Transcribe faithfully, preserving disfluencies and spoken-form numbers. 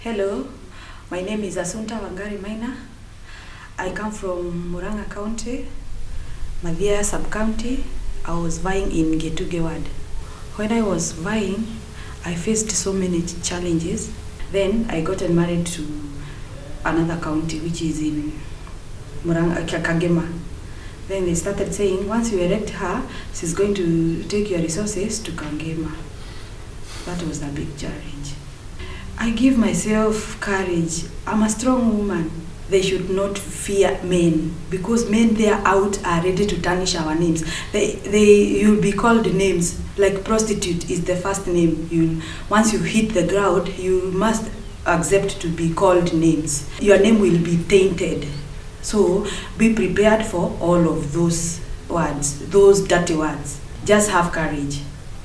Hello, my name is Asunta Wangari Maina. I come from Murang'a County, Mathia Sub-County. I was vying in Getuge Ward. When I was vying, I faced so many challenges. Then I got married to another county, which is in Murang'a, Kagema. Then they started saying, once you elect her, she's going to take your resources to Kagema. That was a big challenge. I give myself courage. I'm a strong woman. They should not fear men, because men there out are ready to tarnish our names. They, they, you'll be called names. Like prostitute is the first name. You, once you hit the ground, you must accept to be called names. Your name will be tainted. So be prepared for all of those words, those dirty words. Just have courage.